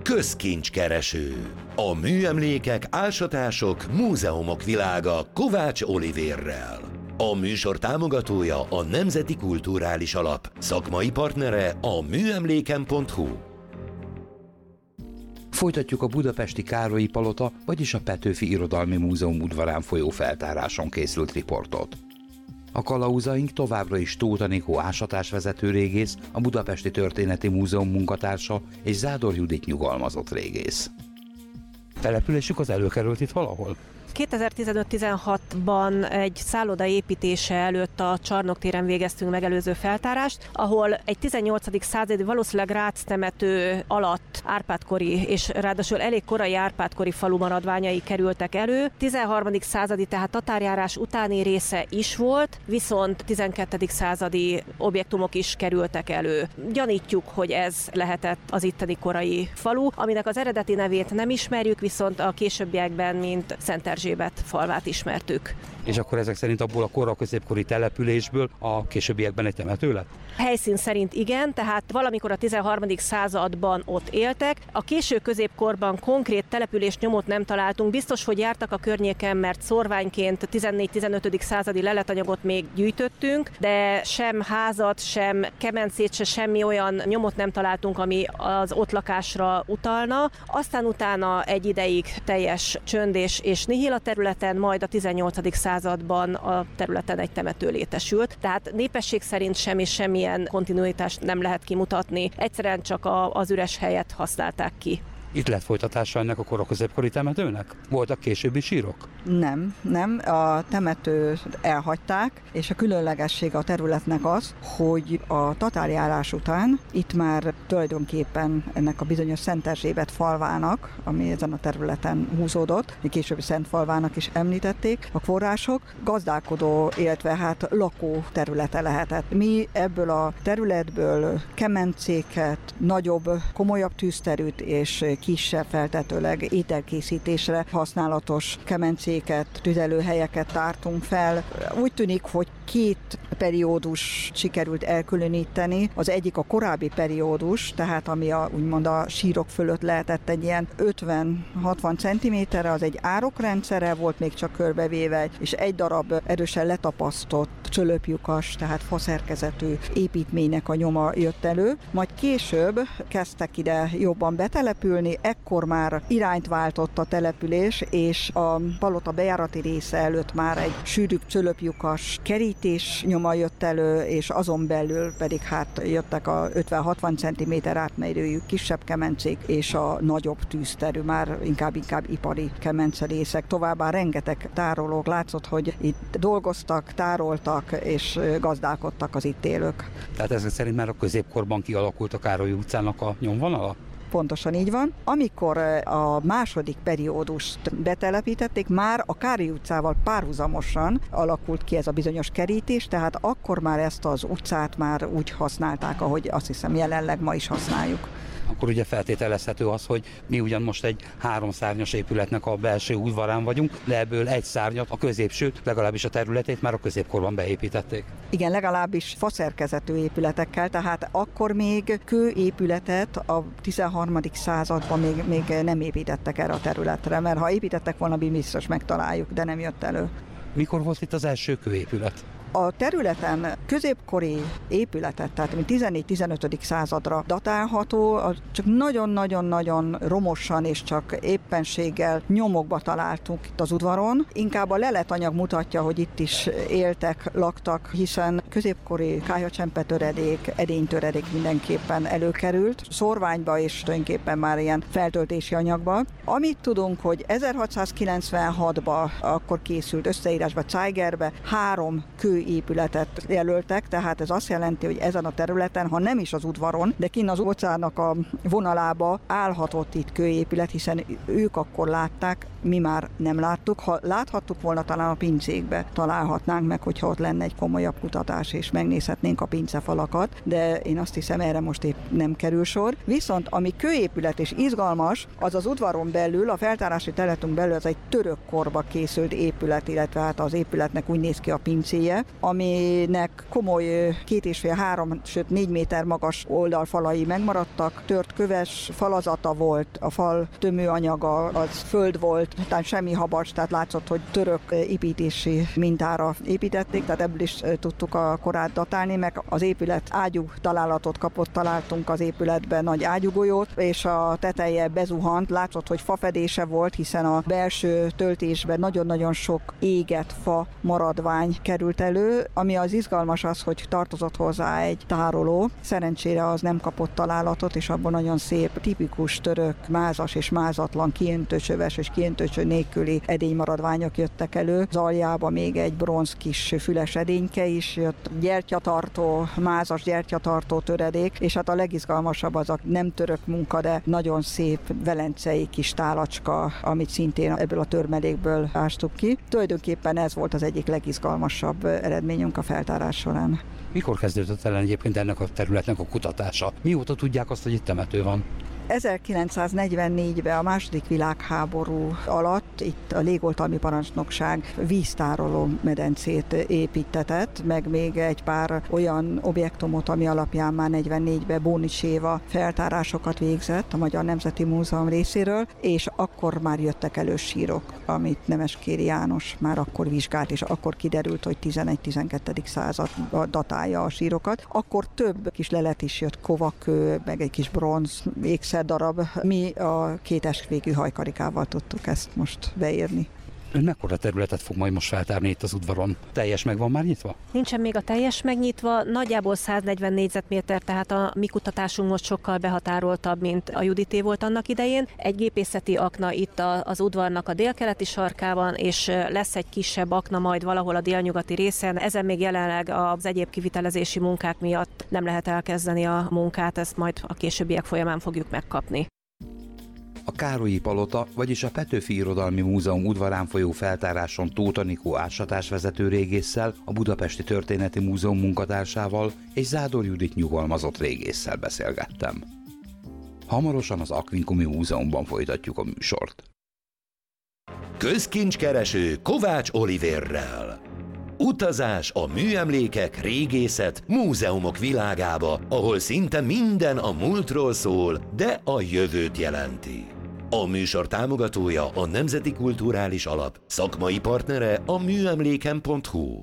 Közkincskereső. A műemlékek, ásatások, múzeumok világa Kovács Olivérrel. A műsor támogatója a Nemzeti Kulturális Alap, szakmai partnere a műemléken.hu. Folytatjuk a budapesti Károlyi Palota, vagyis a Petőfi Irodalmi Múzeum udvarán folyó feltáráson készült riportot. A kalauzaink továbbra is Tóth Anikó ásatásvezető régész, a Budapesti Történeti Múzeum munkatársa és Zádor Judit nyugalmazott régész. Településük az előkerült itt valahol? 2015-16-ban egy szálloda építése előtt a Csarnok téren végeztünk megelőző feltárást, ahol egy 18. századi, valószínűleg Rácz temető alatt Árpád-kori és ráadásul elég korai Árpád-kori falu maradványai kerültek elő. 13. századi, tehát tatárjárás utáni része is volt, viszont 12. századi objektumok is kerültek elő. Gyanítjuk, hogy ez lehetett az itteni korai falu, aminek az eredeti nevét nem ismerjük, viszont a későbbiekben, mint Szent Erzsébet falvát ismertük. És akkor ezek szerint abból a korra középkori településből a későbbiekben egy temető lett? Helyszín szerint igen, tehát valamikor a 13. században ott éltek. A késő középkorban konkrét település nyomot nem találtunk. Biztos, hogy jártak a környéken, mert szorványként 14-15. századi leletanyagot még gyűjtöttünk, de sem házat, sem kemencét, se semmi olyan nyomot nem találtunk, ami az ott lakásra utalna. Aztán utána egy ideig teljes csönd és nihil a területen, majd a 18. században a területen egy temető létesült. Tehát népesség szerint semmilyen kontinuitást nem lehet kimutatni, egyszerűen csak az üres helyet használták ki. Itt lett folytatása ennek a kora középkori temetőnek? Voltak későbbi sírok? Nem. A temetőt elhagyták, és a különlegesség a területnek az, hogy a tatárjárás után itt már tulajdonképpen ennek a bizonyos Szent Erzsébet falvának, ami ezen a területen húzódott, későbbi Szent falvának is említették a források, gazdálkodó, illetve lakó területe lehetett. Mi ebből a területből kemencéket, nagyobb, komolyabb tűzterűt és kisebb, feltetőleg ételkészítésre használatos kemencéket, tüzelőhelyeket tártunk fel. Úgy tűnik, hogy két periódus sikerült elkülöníteni. Az egyik a korábbi periódus, tehát ami úgymond a sírok fölött lehetett egy ilyen 50-60 cm-re, az egy árokrendszerrel volt még csak körbevéve, és egy darab erősen letapasztott csölöplyukas, tehát faszerkezetű építménynek a nyoma jött elő. Majd később kezdtek ide jobban betelepülni, ekkor már irányt váltott a település, és a palota bejárati része előtt már egy sűrűbb csölöplyukas kerítés nyoma jött elő, és azon belül pedig jöttek a 50-60 cm átmérőjű kisebb kemencék, és a nagyobb tűzterű, már inkább ipari kemencerészek. Továbbá rengeteg tárolók, látszott, hogy itt dolgoztak, tároltak, és gazdálkodtak az itt élők. Tehát ezek szerint már a középkorban kialakult a Károlyi utcának a nyomvonala? Pontosan így van. Amikor a második periódust betelepítették, már a Károlyi utcával párhuzamosan alakult ki ez a bizonyos kerítés, tehát akkor már ezt az utcát már úgy használták, ahogy azt hiszem jelenleg ma is használjuk. Akkor ugye feltételezhető az, hogy mi ugyan most egy 3 szárnyas épületnek a belső udvarán vagyunk, de ebből egy szárnyat, a középsőt, legalábbis a területét már a középkorban beépítették. Igen, legalábbis faszerkezetű épületekkel, tehát akkor még kőépületet a 13. században még nem építettek erre a területre, mert ha építettek volna, biztos megtaláljuk, de nem jött elő. Mikor volt itt az első kőépület? A területen középkori épületet, tehát 14-15. századra datálható, csak nagyon-nagyon-nagyon romosan és csak éppenséggel nyomokba találtunk itt az udvaron. Inkább a leletanyag mutatja, hogy itt is éltek, laktak, hiszen középkori kályhacsempetöredék, edénytöredék mindenképpen előkerült, szorványba és tulajdonképpen már ilyen feltöltési anyagba. Amit tudunk, hogy 1696-ban akkor készült összeírásba, Zeigerbe 3 kőépületet jelöltek, tehát ez azt jelenti, hogy ezen a területen, ha nem is az udvaron, de kinn az óceánnak a vonalába állhatott itt kőépület, hiszen ők akkor látták, mi már nem láttuk. Ha láthattuk volna, talán a pincékbe találhatnánk meg, hogyha ott lenne egy komolyabb kutatás, és megnézhetnénk a pincefalakat, de én azt hiszem, erre most épp nem kerül sor. Viszont ami kőépület és izgalmas, az az udvaron belül, a feltárási területünk belül az egy török korba készült épület, illetve hát az épületnek úgy néz ki a pincéje, aminek komoly 2,5-3, sőt 4 méter magas oldalfalai megmaradtak, tört köves falazata volt, a fal tömőanyaga az föld volt, tehát semmi habars, tehát látszott, hogy török építési mintára építették, tehát ebből is tudtuk a korát datálni, meg az épület ágyú találatot kapott, találtunk az épületben nagy ágyúgolyót, és a teteje bezuhant, látszott, hogy fafedése volt, hiszen a belső töltésben nagyon-nagyon sok égett fa maradvány került elő, ami az izgalmas az, hogy tartozott hozzá egy tároló, szerencsére az nem kapott találatot, és abban nagyon szép, tipikus török mázas és mázatlan kiöntőcsöves és kiöntőcső nélküli edénymaradványok jöttek elő. Az aljába még egy bronz kis füles edényke is jött, gyertyatartó, mázas gyertyatartó töredék, és hát a legizgalmasabb az a nem török munka, de nagyon szép velencei kis tálacska, amit szintén ebből a törmelékből ástuk ki. Tulajdonképpen ez volt az egyik legizgalmasabb eredményünk a feltárás során. Mikor kezdődött el egyébként ennek a területnek a kutatása? Mióta tudják azt, hogy itt temető van? 1944-ben a II. Világháború alatt itt a légoltalmi parancsnokság víztároló medencét építetett, meg még egy pár olyan objektumot, ami alapján már 44-ben Bónics Éva feltárásokat végzett a Magyar Nemzeti Múzeum részéről, és akkor már jöttek elő sírok, amit Nemeskéri János már akkor vizsgált, és akkor kiderült, hogy 11-12. század datálja a sírokat. Akkor több kis lelet is jött, kovakő, meg egy kis bronz darab. Mi a 2 esküvégű hajkarikával tudtuk ezt most beírni. Ön mekkora területet fog majd most feltárni itt az udvaron? Teljes meg van már nyitva? Nincsen még a teljes megnyitva, nagyjából 140 négyzetméter, tehát a mi kutatásunk most sokkal behatároltabb, mint a Judité volt annak idején. Egy gépészeti akna itt az udvarnak a délkeleti sarkában, és lesz egy kisebb akna majd valahol a délnyugati részen. Ezen még jelenleg az egyéb kivitelezési munkák miatt nem lehet elkezdeni a munkát, ezt majd a későbbiek folyamán fogjuk megkapni. A Károlyi Palota, vagyis a Petőfi Irodalmi Múzeum udvarán folyó feltáráson Tóth Anikó ásatásvezető régésszel, a Budapesti Történeti Múzeum munkatársával és Zádor Judit nyugalmazott régésszel beszélgettem. Hamarosan az Aquincumi Múzeumban folytatjuk a műsort. Közkincskereső Kovács Olivérrel. Utazás a műemlékek, régészet, múzeumok világába, ahol szinte minden a múltról szól, de a jövőt jelenti. A műsor támogatója a Nemzeti Kulturális Alap, szakmai partnere a műemléken.hu.